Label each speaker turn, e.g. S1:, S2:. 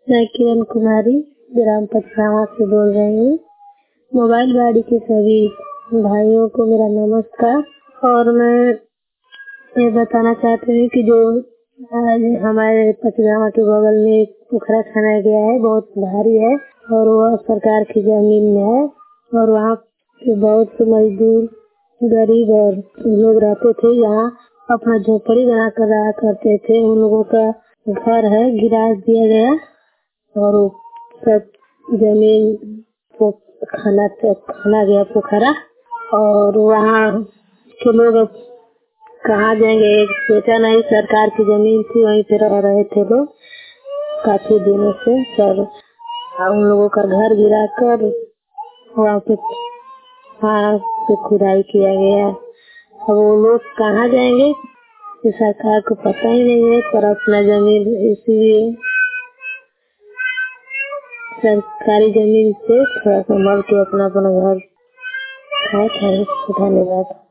S1: मैं किरण कुमारी ग्राम पचरावा से बोल रही हूँ। मोबाइल गाड़ी के सभी भाइयों को मेरा नमस्कार। और मैं ये बताना चाहती हूँ कि जो आज हमारे पचरावा के बगल में एक पोखरा खनाया गया है, बहुत भारी है और वह सरकार की जमीन में है और वहाँ पे बहुत से मजदूर, गरीब और लोग रहते थे। यहाँ अपना झोपड़ी बना कर रहा करते थे। उन लोगों का घर है, गिरा दिया गया और सब जमीन को खाना गया पोखरा। और वहाँ के लोग अब कहाँ जाएंगे, सोचा नहीं। सरकार की जमीन थी, वहीं पे रह रहे थे लोग काफी दिनों से। पर उन लोगों का घर गिरा कर वहाँ पे खुदाई किया गया। अब वो लोग कहाँ जाएंगे, सरकार को पता ही नहीं है। पर अपना जमीन इसीलिए सरकारी जमीन से थोड़ा संभाल के अपना घर है। धन्यवाद।